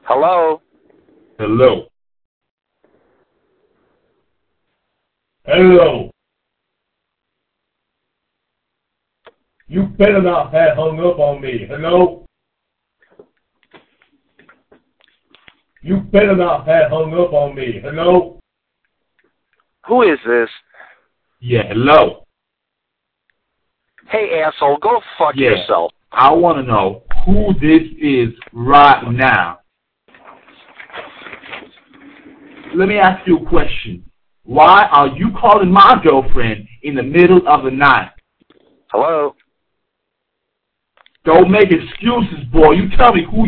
Hello? Hello. Hello. You better not have hung up on me. Hello? You better not have hung up on me. Hello? Who is this? Yeah, hello. Hey, asshole, go fuck yourself. I want to know who this is right now. Let me ask you a question. Why are you calling my girlfriend in the middle of the night? Hello? Don't make excuses, boy. You tell me who